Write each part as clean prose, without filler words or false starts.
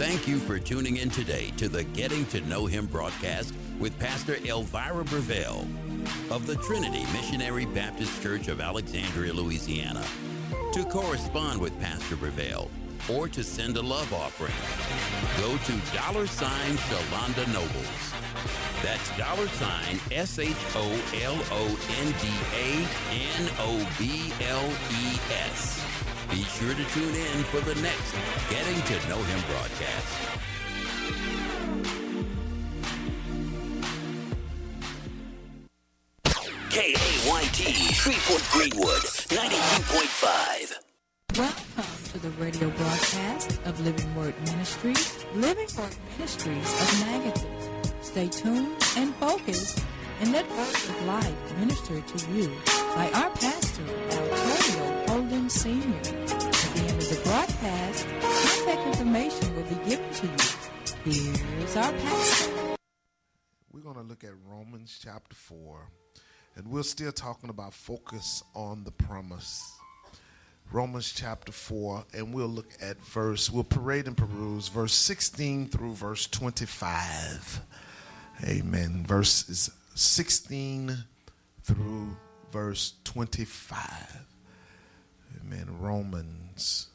Thank you for tuning in today to the Getting to Know Him broadcast with Pastor Elvira Breville of the Trinity Missionary Baptist Church of Alexandria, Louisiana. To correspond with Pastor Breville or to send a love offering, go to $Shalonda Nobles. That's $SholondaNobles. Be sure to tune in for the next Getting to Know Him broadcast. KAYT, Shreveport Greenwood, 92.5. Welcome to the radio broadcast of Living Word Ministries, Living Word Ministries of Magadan. Stay tuned and focused, and let words of life minister to you by our pastor, Antonio Holden Sr. At the end of the broadcast, contact information will be given to you. Here's our pastor. We're going to look at Romans chapter 4, and we're still talking about focus on the promise. Romans chapter 4, and we'll look at we'll parade and peruse verse 16 through verse 25. Amen. Verses 16 through verse 25. Amen. Romans.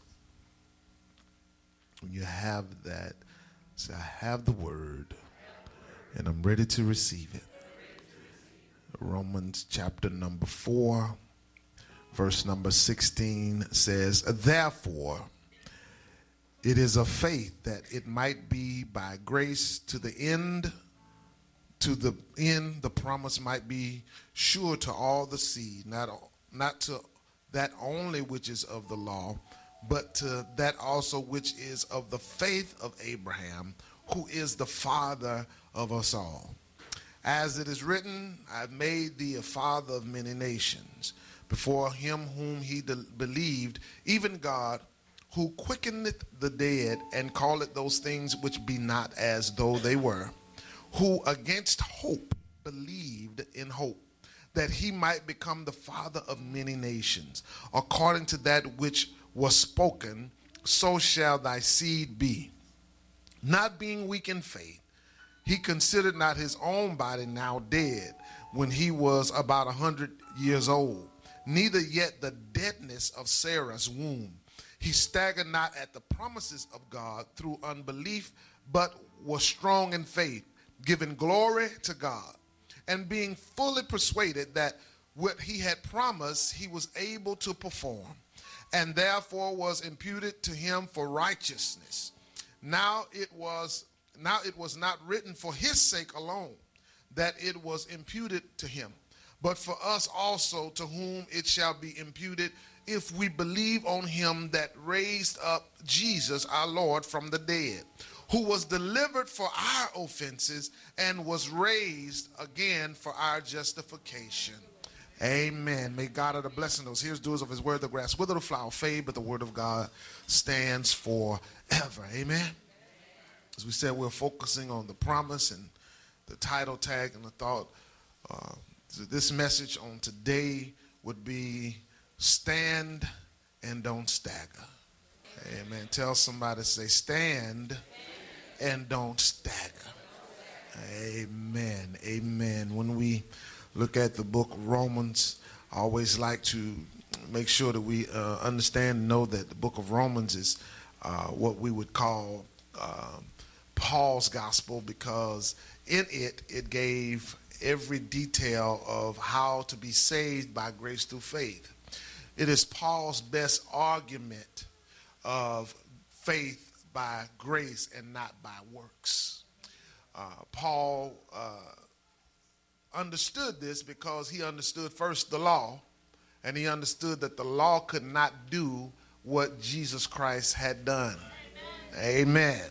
When you have that, say, I have the word, and I'm ready to receive it. Romans chapter number 4. Verse number 16 says, therefore, it is of faith that it might be by grace to the end the promise might be sure to all the seed, not to that only which is of the law, but to that also which is of the faith of Abraham, who is the father of us all. As it is written, I've made thee a father of many nations, before him whom he believed, even God, who quickeneth the dead, and calleth those things which be not as though they were, who against hope believed in hope, that he might become the father of many nations, according to that which was spoken, so shall thy seed be. Not being weak in faith, he considered not his own body now dead, when he was about 100 years old, neither yet the deadness of Sarah's womb. He staggered not at the promises of God through unbelief, but was strong in faith, giving glory to God, and being fully persuaded that what he had promised he was able to perform, and therefore was imputed to him for righteousness. Now it was not written for his sake alone that it was imputed to him, but for us also, to whom it shall be imputed, if we believe on him that raised up Jesus our Lord from the dead, who was delivered for our offenses and was raised again for our justification. Amen. May God add a blessing those hearers, doers of his word. The grass wither, the flower fade, but the word of God stands forever. Amen. As we said, we're focusing on the promise, and the title tag and the thought this message on today would be stand and don't stagger. Amen. Tell somebody, say, stand and don't stagger. Amen. Amen. When we look at the book of Romans, I always like to make sure that we understand and know that the book of Romans is what we would call Paul's gospel, because in it gave every detail of how to be saved by grace through faith. It is Paul's best argument of faith by grace and not by works. Paul understood this because he understood first the law, and he understood that the law could not do what Jesus Christ had done. Amen.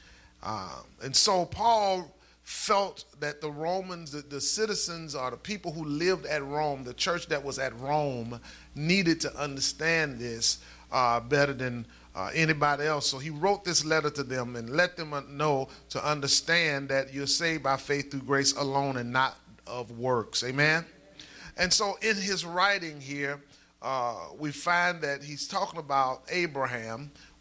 And so Paul felt that the Romans, the citizens or the people who lived at Rome, the church that was at Rome, needed to understand this better than anybody else. So he wrote this letter to them and let them know to understand that you're saved by faith through grace alone and not of works. Amen. And so in his writing here, we find that he's talking about Abraham,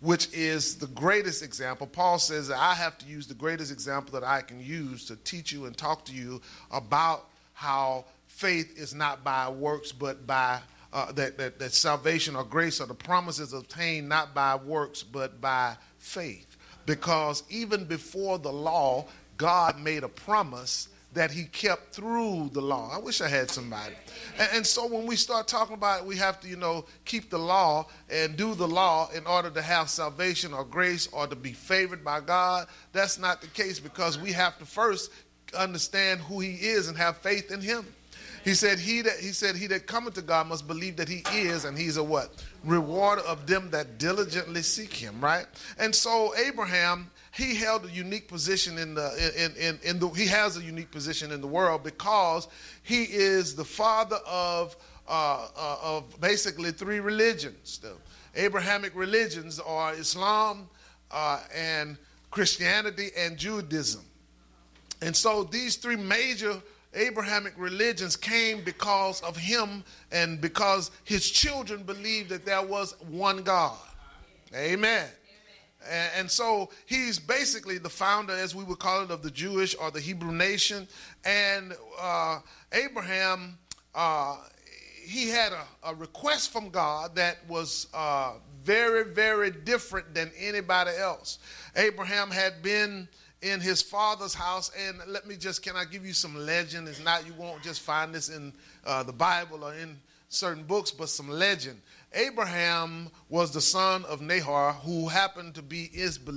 which is the greatest example. Paul says that I have to use the greatest example that I can use to teach you and talk to you about how faith is not by works, but by that salvation or grace or the promises obtained not by works, but by faith. Because even before the law, God made a promise that he kept through the law. I wish I had somebody. And so when we start talking about it, we have to, keep the law and do the law in order to have salvation or grace or to be favored by God. That's not the case, because we have to first understand who he is and have faith in him. He said, he that cometh to God must believe that he is, and he's a what? Rewarder of them that diligently seek him, right? And so Abraham, he held a unique position he has a unique position in the world, because he is the father of basically three religions. The Abrahamic religions are Islam and Christianity and Judaism. And so these three major Abrahamic religions came because of him and because his children believed that there was one God. Amen. And so he's basically the founder, as we would call it, of the Jewish or the Hebrew nation. And Abraham, he had a request from God that was very, very different than anybody else. Abraham had been in his father's house, and can I give you some legend? It's not, you won't just find this in the Bible or in certain books, but some legend. Abraham was the son of Nahor, who happened to be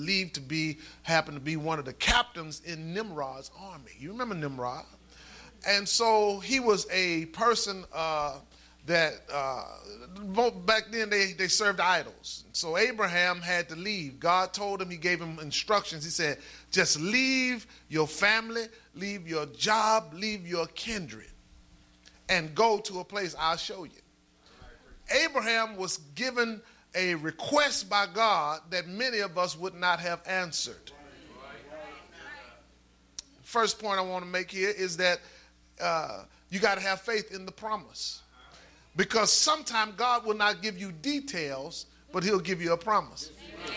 one of the captains in Nimrod's army. You remember Nimrod? And so he was a person that back then they served idols. So Abraham had to leave. God told him, he gave him instructions. He said, just leave your family, leave your job, leave your kindred, and go to a place I'll show you. Abraham was given a request by God that many of us would not have answered. First point I want to make here is that you got to have faith in the promise. Because sometimes God will not give you details, but he'll give you a promise.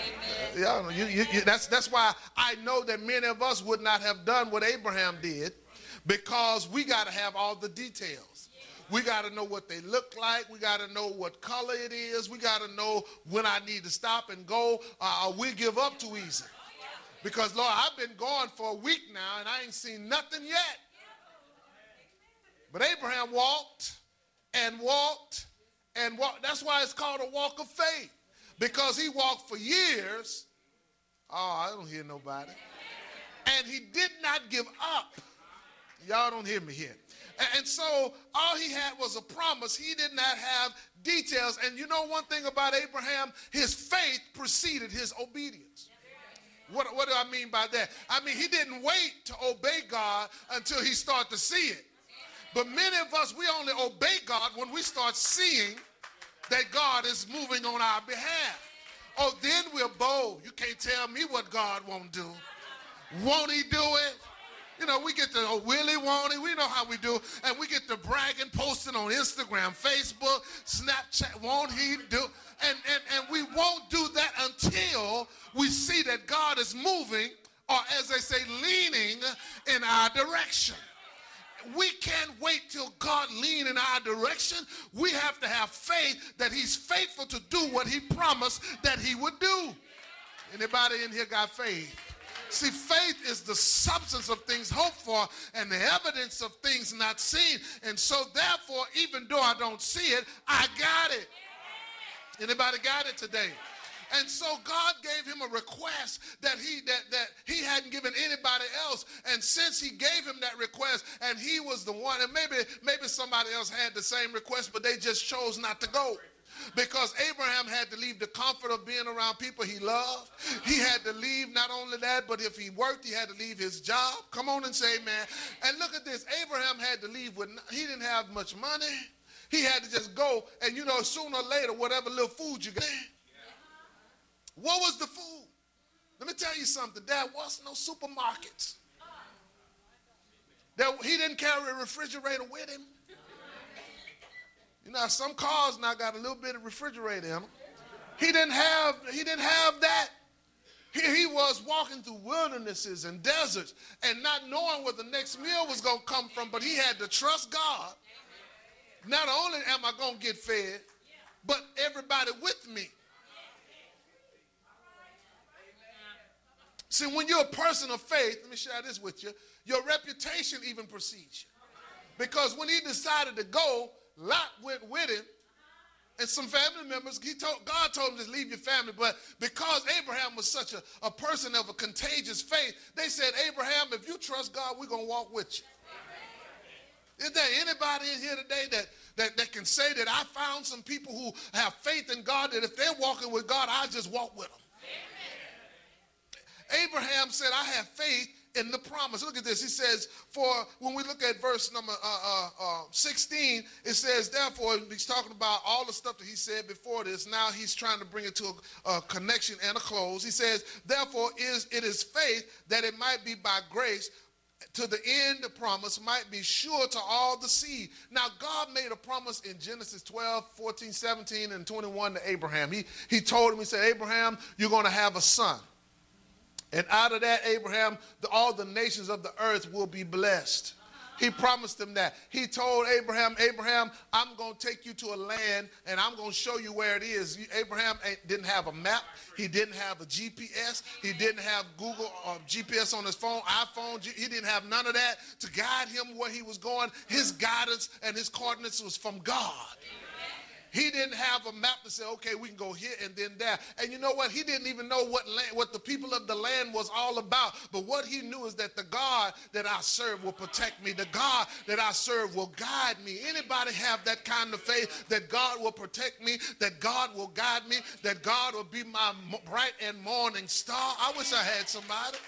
That's why I know that many of us would not have done what Abraham did, because we got to have all the details. We got to know what they look like. We got to know what color it is. We got to know when I need to stop and go. We give up too easy. Because, Lord, I've been going for a week now, and I ain't seen nothing yet. But Abraham walked and walked and walked. That's why it's called a walk of faith. Because he walked for years. Oh, I don't hear nobody. And he did not give up. Y'all don't hear me here. And so all he had was a promise. He did not have details. And you know one thing about Abraham? His faith preceded his obedience. What do I mean by that? I mean, he didn't wait to obey God until he started to see it. But many of us, we only obey God when we start seeing that God is moving on our behalf. Oh, then we're bold. You can't tell me what God won't do. Won't he do it? You know, we get to, will he, won't he? We know how we do. And we get to bragging, posting on Instagram, Facebook, Snapchat, won't he do? And we won't do that until we see that God is moving, or as they say, leaning in our direction. We can't wait till God lean in our direction. We have to have faith that he's faithful to do what he promised that he would do. Anybody in here got faith? See, faith is the substance of things hoped for and the evidence of things not seen. And so therefore, even though I don't see it, I got it. Anybody got it today? And so God gave him a request that he hadn't given anybody else. And since he gave him that request, and he was the one, and maybe somebody else had the same request, but they just chose not to go. Because Abraham had to leave the comfort of being around people he loved. He had to leave not only that, but if he worked, he had to leave his job. Come on and say amen. And look at this. Abraham had to leave he didn't have much money. He had to just go, and you know, sooner or later, whatever little food you got. What was the food? Let me tell you something. There was no supermarkets. He didn't carry a refrigerator with him. You know, some cars now got a little bit of refrigerator in them. He didn't have that. Here he was walking through wildernesses and deserts and not knowing where the next meal was going to come from, but he had to trust God. Not only am I going to get fed, but everybody with me. See, when you're a person of faith, let me share this with you, your reputation even precedes you. Because when he decided to go, Lot went with him, and some family members, God told him to leave your family, but because Abraham was such a person of a contagious faith, they said, Abraham, if you trust God, we're going to walk with you. Is there anybody in here today that can say that I found some people who have faith in God, that if they're walking with God, I just walk with them? Abraham said, I have faith in the promise. Look at this. He says, for when we look at verse number 16, it says, therefore, he's talking about all the stuff that he said before this. Now he's trying to bring it to a connection and a close. He says, therefore, it is faith that it might be by grace to the end the promise might be sure to all the seed. Now, God made a promise in Genesis 12, 14, 17, and 21 to Abraham. He told him, he said, Abraham, you're going to have a son. And out of that, Abraham, all the nations of the earth will be blessed. He promised him that. He told Abraham, I'm going to take you to a land and I'm going to show you where it is. Abraham didn't have a map. He didn't have a GPS. He didn't have Google GPS on his phone, iPhone. He didn't have none of that to guide him where he was going. His guidance and his coordinates was from God. He didn't have a map to say, okay, we can go here and then there. And you know what? He didn't even know what the people of the land was all about. But what he knew is that the God that I serve will protect me. The God that I serve will guide me. Anybody have that kind of faith that God will protect me, that God will guide me, that God will be my bright and morning star? I wish I had somebody.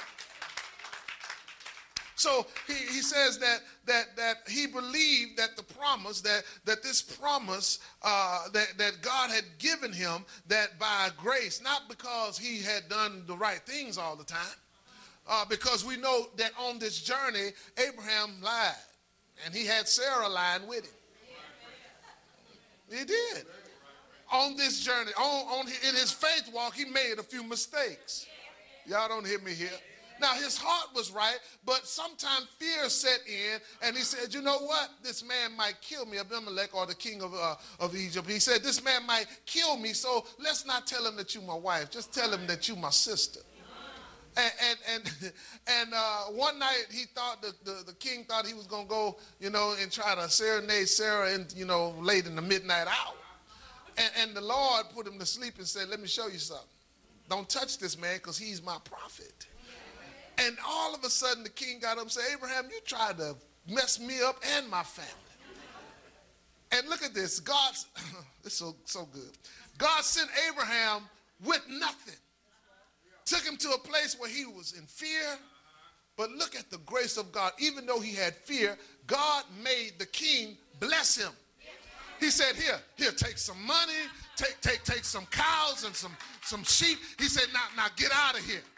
So he says that he believed that the promise, that this promise that God had given him, that by grace, not because he had done the right things all the time, because we know that on this journey, Abraham lied, and he had Sarah lying with him. He did. On this journey, in his faith walk, he made a few mistakes. Y'all don't hear me here. Now, his heart was right, but sometimes fear set in, and he said, you know what? This man might kill me, Abimelech, or the king of Egypt. He said, this man might kill me, so let's not tell him that you're my wife. Just tell him that you're my sister. And one night he thought, the king thought he was going to go, and try to serenade Sarah, late in the midnight hour. And the Lord put him to sleep and said, let me show you something. Don't touch this man because he's my prophet. And all of a sudden, the king got up and said, Abraham, you tried to mess me up and my family. And look at this. It's so good. God sent Abraham with nothing. Took him to a place where he was in fear. But look at the grace of God. Even though he had fear, God made the king bless him. He said, here, take some money, take some cows and some sheep. He said, now get out of here.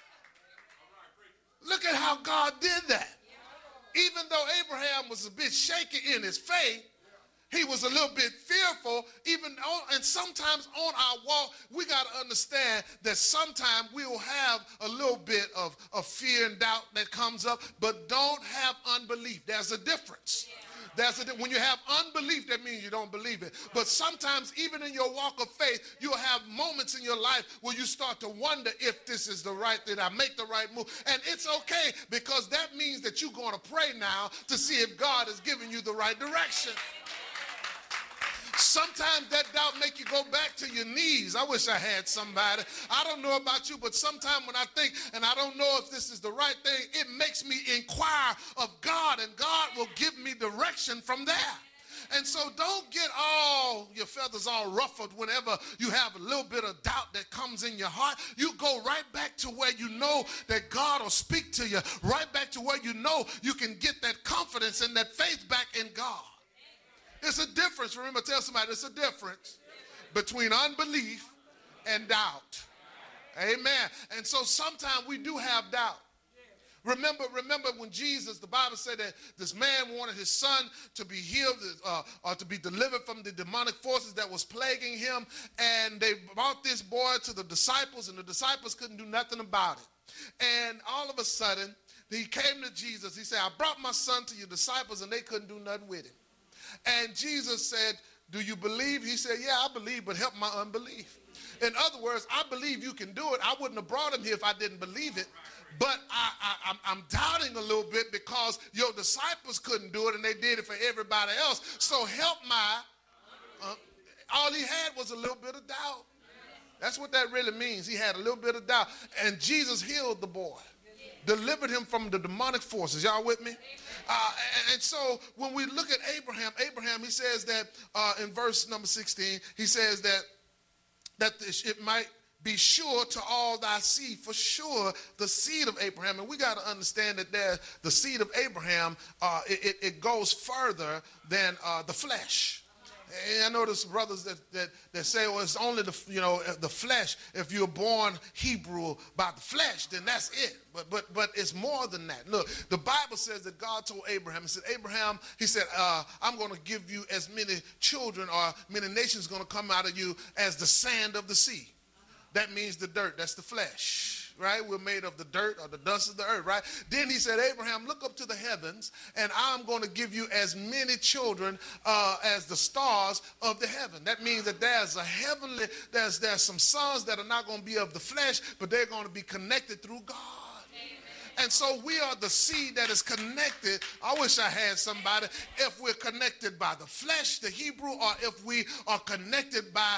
Look at how God did that. Even though Abraham was a bit shaky in his faith, he was a little bit fearful. And sometimes on our walk, we got to understand that sometimes we will have a little bit of fear and doubt that comes up, but don't have unbelief. There's a difference. When you have unbelief, that means you don't believe it. But sometimes, even in your walk of faith, you'll have moments in your life where you start to wonder if this is the right thing, I make the right move. And it's okay, because that means that you're going to pray now to see if God is giving you the right direction. Sometimes that doubt make you go back to your knees. I wish I had somebody. I don't know about you, but sometimes when I think, and I don't know if this is the right thing, it makes me inquire of God, and God will give me direction from there. And so don't get all your feathers all ruffled whenever you have a little bit of doubt that comes in your heart. You go right back to where you know that God will speak to you, right back to where you know you can get that confidence and that faith back in God. It's a difference. Remember, tell somebody, it's a difference between unbelief and doubt. Amen. And so sometimes we do have doubt. Remember when Jesus, the Bible said that this man wanted his son to be healed or to be delivered from the demonic forces that was plaguing him. And they brought this boy to the disciples, and the disciples couldn't do nothing about it. And all of a sudden, he came to Jesus. He said, I brought my son to your disciples, and they couldn't do nothing with him. And Jesus said, do you believe? He said, yeah, I believe, but help my unbelief. In other words, I believe you can do it. I wouldn't have brought him here if I didn't believe it. But I'm doubting a little bit because your disciples couldn't do it, and they did it for everybody else. So help my, all he had was a little bit of doubt. That's what that really means. He had a little bit of doubt. And Jesus healed the boy, delivered him from the demonic forces. Y'all with me? And so when we look at Abraham, he says that in verse number 16, he says that it might be sure to all thy seed, for sure the seed of Abraham. And we got to understand that the seed of Abraham, it goes further than the flesh. And I know there's brothers that say, well, it's only the flesh. If you're born Hebrew by the flesh, then that's it. But it's more than that. Look, the Bible says that God told Abraham, he said, Abraham, he said, I'm going to give you as many children, or many nations going to come out of you as the sand of the sea. That means the dirt. That's the flesh, right? We're made of the dirt or the dust of the earth, right? Then he said, Abraham, look up to the heavens, and I'm going to give you as many children as the stars of the heaven. That means that there's a heavenly, there's some sons that are not going to be of the flesh, but they're going to be connected through God. And so we are the seed that is connected. I wish I had somebody. If we're connected by the flesh, the Hebrew, or if we are connected by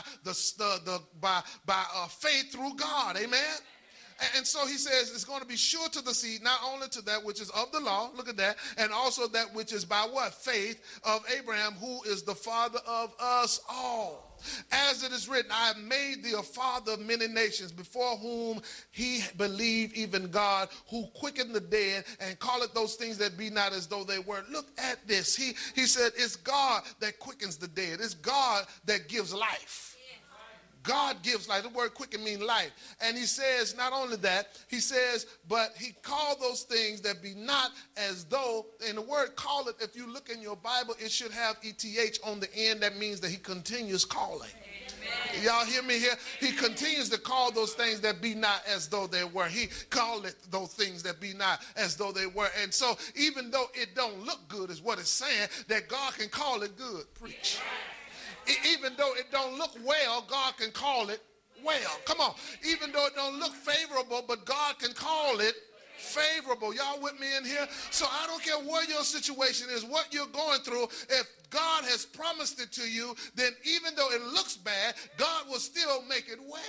faith through God. Amen. And so he says it's going to be sure to the seed, not only to that which is of the law, look at that, and also that which is by what? Faith of Abraham, who is the father of us all. As it is written, I have made thee a father of many nations, before whom he believed, even God, who quickened the dead and calleth those things that be not as though they were. Look at this. He said it's God that quickens the dead. It's God that gives life. God gives life. The word quicken means life. And he says not only that, he says, but he called those things that be not as though, and the word call it, if you look in your Bible, it should have ETH on the end. That means that he continues calling. Y'all hear me here? He continues to call those things that be not as though they were. He called it those things that be not as though they were. And so even though it don't look good is what it's saying, that God can call it good. Preach. Even though it don't look well, God can call it well. Come on. Even though it don't look favorable, but God can call it favorable. Y'all with me in here? So I don't care what your situation is, what you're going through. If God has promised it to you, then even though it looks bad, God will still make it well.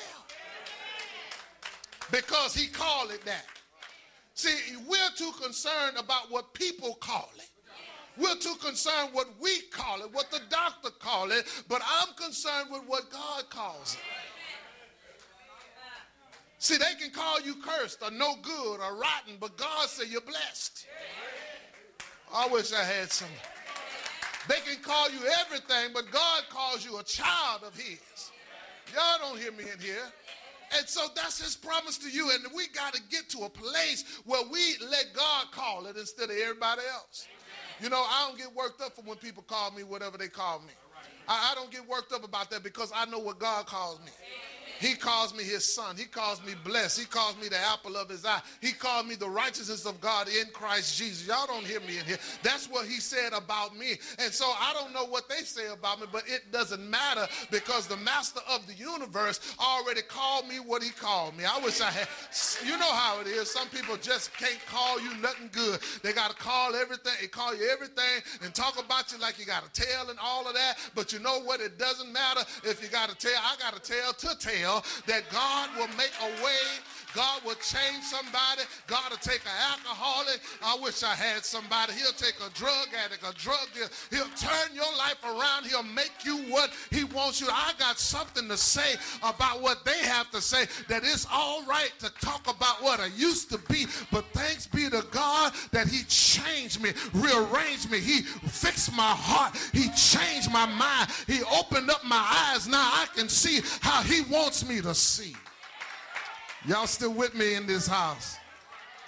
Because he called it that. See, we're too concerned about what people call it. We're too concerned what we call it, what the doctor call it, but I'm concerned with what God calls it. See, they can call you cursed or no good or rotten, but God said you're blessed. I wish I had some. They can call you everything, but God calls you a child of his. Y'all don't hear me in here. And so that's his promise to you, and we got to get to a place where we let God call it instead of everybody else. You know, I don't get worked up for when people call me whatever they call me. I don't get worked up about that because I know what God calls me. He calls me his son. He calls me blessed. He calls me the apple of his eye. He called me the righteousness of God in Christ Jesus. Y'all don't hear me in here. That's what he said about me. And so I don't know what they say about me, but it doesn't matter because the master of the universe already called me what he called me. I wish I had. You know how it is. Some people just can't call you nothing good. They got to call everything. They call you everything and talk about you like you got a tail and all of that. But you know what? It doesn't matter if you got a tail. I got a tail to tail. That God will make a way. God will change somebody. God will take an alcoholic. I wish I had somebody. He'll take a drug addict, a drug dealer. He'll turn your life around. He'll make you what he wants you. I got something to say about what they have to say, that it's all right to talk about what I used to be, but thanks be to God that he changed me, rearranged me. He fixed my heart. He changed my mind. He opened up my eyes. Now I can see how he wants me to see. Y'all still with me in this house?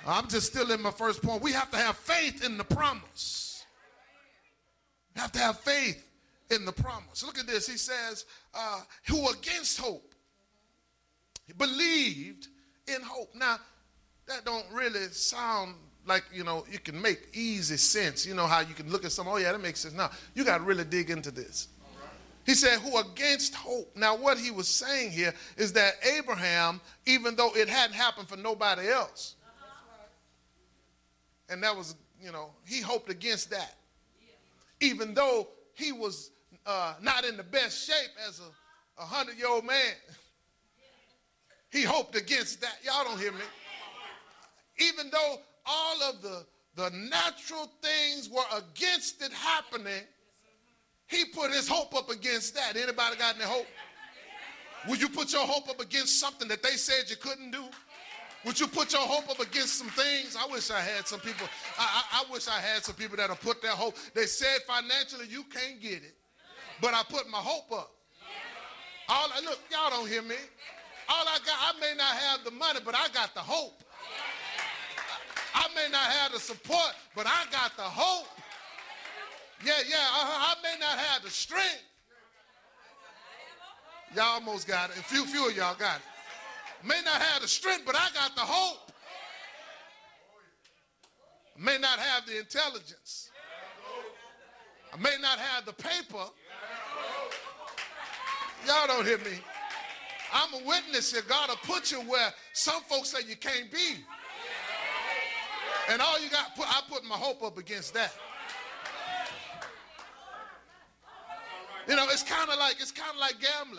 I'm just still in my first point. We have to have faith in the promise. We have to have faith in the promise. Look at this. He says, who against hope believed in hope. Now, that don't really sound like, you can make easy sense. You know how you can look at something, oh yeah, that makes sense. Now, you got to really dig into this. He said, who against hope. Now, what he was saying here is that Abraham, even though it hadn't happened for nobody else, and that was, he hoped against that. Even though he was not in the best shape as a 100-year-old man, he hoped against that. Y'all don't hear me. Even though all of the natural things were against it happening, he put his hope up against that. Anybody got any hope? Would you put your hope up against something that they said you couldn't do? Would you put your hope up against some things? I wish I had some people. I wish I had some people that'll put their hope. They said financially you can't get it, but I put my hope up. Look, y'all don't hear me. All I got, I may not have the money, but I got the hope. I may not have the support, but I got the hope. I may not have the strength. Y'all almost got it. A few of y'all got it. May not have the strength, but I got the hope. I may not have the intelligence. I may not have the paper. Y'all don't hear me. I'm a witness here. God will put you where some folks say you can't be. And all you got, I put my hope up against that. It's kind of like gambling.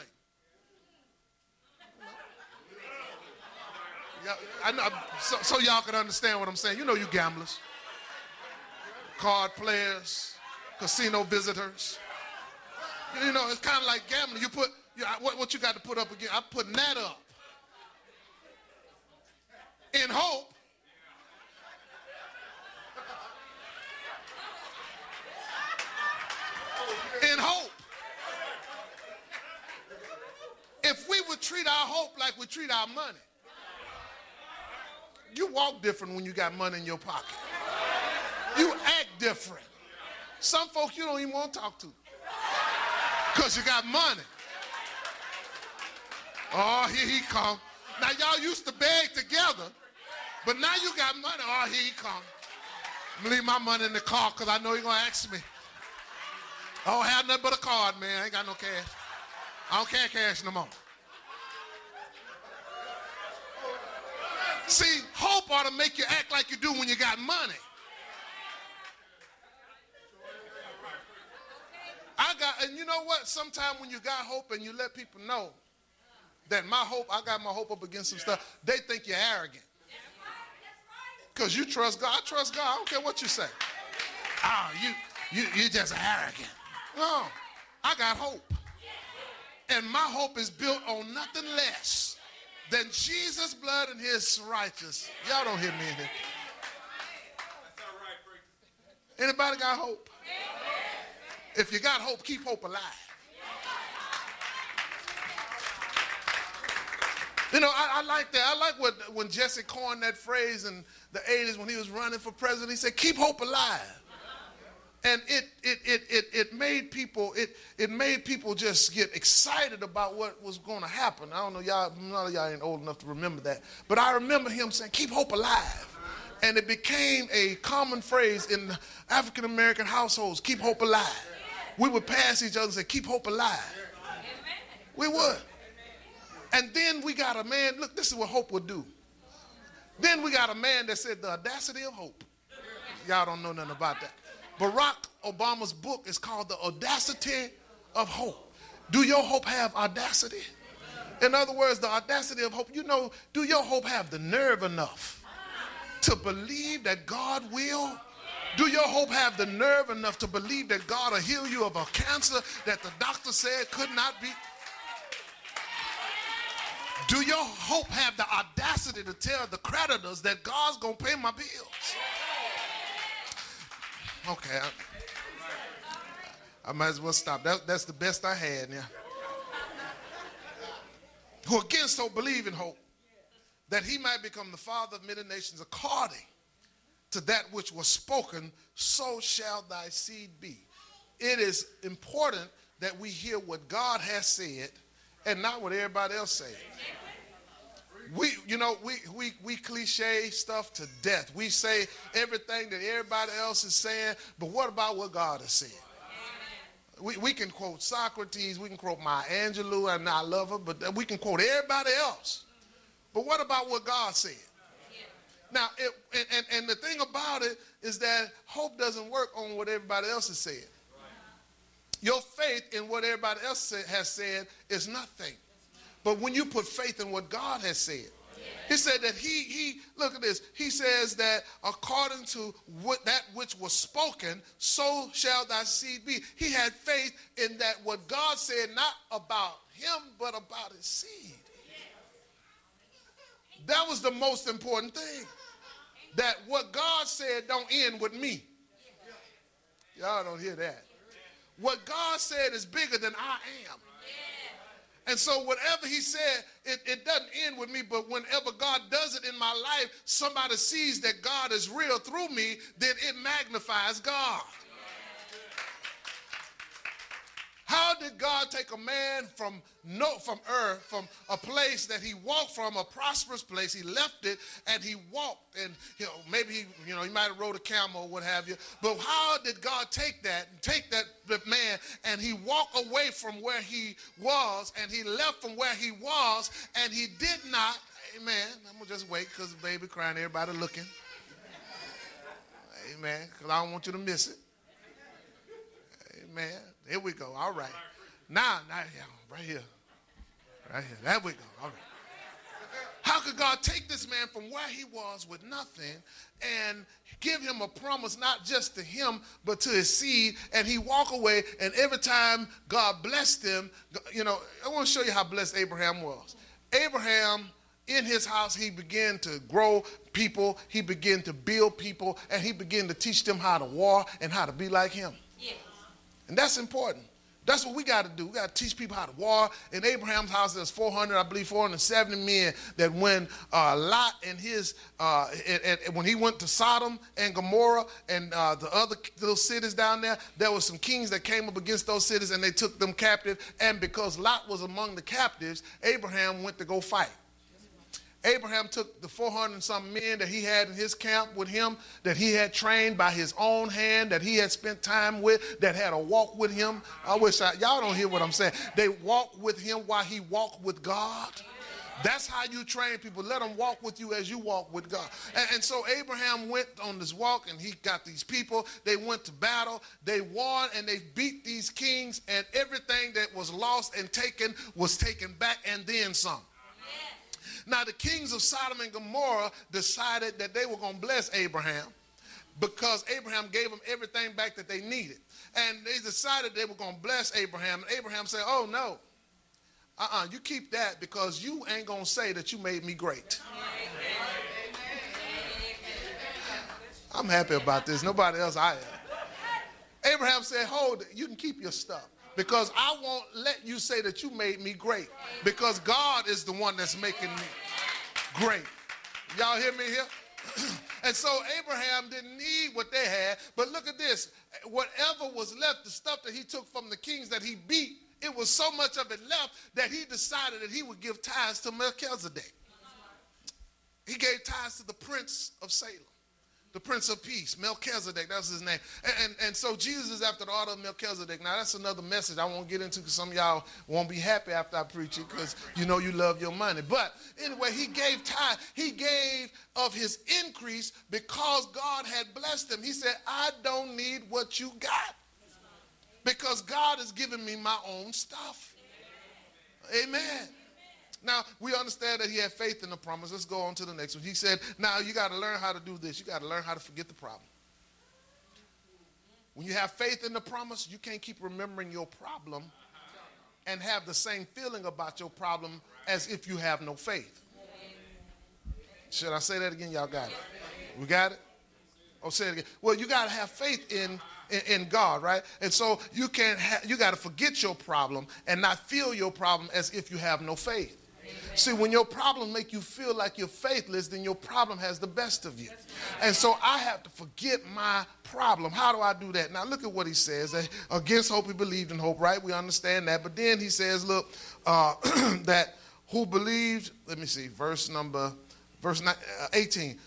I know, so y'all can understand what I'm saying. You gamblers, card players, casino visitors. It's kind of like gambling. You put what you got to put up again. I'm putting that up in hope. In hope. If we would treat our hope like we treat our money, you walk different when you got money in your pocket. You act different. Some folks you don't even want to talk to because you got money. Oh, here he come. Now y'all used to beg together, but now you got money. Oh, here he come. I'm gonna leave my money in the car because I know you're gonna ask me. I don't have nothing but a card, man. I ain't got no cash. I don't carry cash no more. See, hope ought to make you act like you do when you got money. And you know what? Sometimes when you got hope and you let people know that I got my hope up against some stuff, they think you're arrogant. Because you trust God. I trust God. I don't care what you say. Oh, you just arrogant. No, I got hope. And my hope is built on nothing less than Jesus' blood and his righteousness. Y'all don't hear me in here. Anybody got hope? If you got hope, keep hope alive. I like that. I like when Jesse coined that phrase in the 80s when he was running for president. He said, keep hope alive. And it made people just get excited about what was going to happen. I don't know, none of y'all ain't old enough to remember that. But I remember him saying, keep hope alive. And it became a common phrase in African-American households, keep hope alive. We would pass each other and say, keep hope alive. We would. And then we got a man, look, this is what hope would do. Then we got a man that said the audacity of hope. Y'all don't know nothing about that. Barack Obama's book is called The Audacity of Hope. Do your hope have audacity? In other words, the audacity of hope, do your hope have the nerve enough to believe that God will? Do your hope have the nerve enough to believe that God will heal you of a cancer that the doctor said could not be? Do your hope have the audacity to tell the creditors that God's going to pay my bills? Okay, I might as well stop. That's the best I had. Yeah. Who against hope believe in hope. that he might become the father of many nations according to that which was spoken, so shall thy seed be. It is important that we hear what God has said and not what everybody else says. We cliche stuff to death. We say everything that everybody else is saying, but what about what God has said? We can quote Socrates, we can quote Maya Angelou, and I love her, but we can quote everybody else. But what about what God said? Now, and the thing about it is that hope doesn't work on what everybody else has said. Your faith in what everybody else has said is nothing. But when you put faith in what God has said, he said that he look at this, he says that according to that which was spoken, so shall thy seed be. He had faith in that what God said, not about him, but about his seed. That was the most important thing. That what God said don't end with me. Y'all don't hear that. What God said is bigger than I am. And so whatever he said, it doesn't end with me, but whenever God does it in my life, somebody sees that God is real through me, then it magnifies God. How did God take a man from earth, from a place that he walked from, a prosperous place? He left it and he walked, and maybe he might have rode a camel or what have you. But how did God take that man and he walked away from where he was, and he left from where he was, and he did not? Amen. I'm gonna just wait because the baby crying, everybody looking. Amen. Because I don't want you to miss it. Amen. Here we go. All right. Now, yeah, right here. Right here. There we go. All right. How could God take this man from where he was with nothing and give him a promise, not just to him, but to his seed, and he walk away, and every time God blessed him, I want to show you how blessed Abraham was. Abraham, in his house, he began to grow people, he began to build people, and he began to teach them how to war and how to be like him. Yeah. And that's important. That's what we got to do. We got to teach people how to war. In Abraham's house, there's 470 men that when Lot and his, when he went to Sodom and Gomorrah and the other little cities down there, there were some kings that came up against those cities and they took them captive. And because Lot was among the captives, Abraham went to go fight. Abraham took the 400 and some men that he had in his camp with him, that he had trained by his own hand, that he had spent time with, that had a walk with him. Y'all don't hear what I'm saying. They walked with him while he walked with God. That's how you train people. Let them walk with you as you walk with God. And so Abraham went on this walk, and he got these people. They went to battle. They won, and they beat these kings, and everything that was lost and taken was taken back, and then some. Now, the kings of Sodom and Gomorrah decided that they were going to bless Abraham because Abraham gave them everything back that they needed. And they decided they were going to bless Abraham. And Abraham said, oh, no, you keep that because you ain't going to say that you made me great. I'm happy about this. Nobody else I am. Abraham said, hold it. You can keep your stuff. Because I won't let you say that you made me great. Because God is the one that's making me great. Y'all hear me here? And so Abraham didn't need what they had. But look at this. Whatever was left, the stuff that he took from the kings that he beat, it was so much of it left that he decided that he would give tithes to Melchizedek. He gave tithes to the prince of Salem. The Prince of Peace, Melchizedek, that was his name. And so Jesus is after the order of Melchizedek. Now, that's another message I won't get into because some of y'all won't be happy after I preach it because you know you love your money. But anyway, he gave tithe. He gave of his increase because God had blessed him. He said, I don't need what you got because God has given me my own stuff. Amen. Now, we understand that he had faith in the promise. Let's go on to the next one. He said, now you got to learn how to do this. You got to learn how to forget the problem. When you have faith in the promise, you can't keep remembering your problem and have the same feeling about your problem as if you have no faith. Should I say that again? Y'all got it? We got it? Oh, say it again. Well, you got to have faith in God, right? And so you got to forget your problem and not feel your problem as if you have no faith. See, when your problem make you feel like you're faithless, then your problem has the best of you. And so I have to forget my problem. How do I do that? Now look at what he says. Against hope he believed in hope, right? We understand that. But then he says, look, that who believed, let me see, verse 18.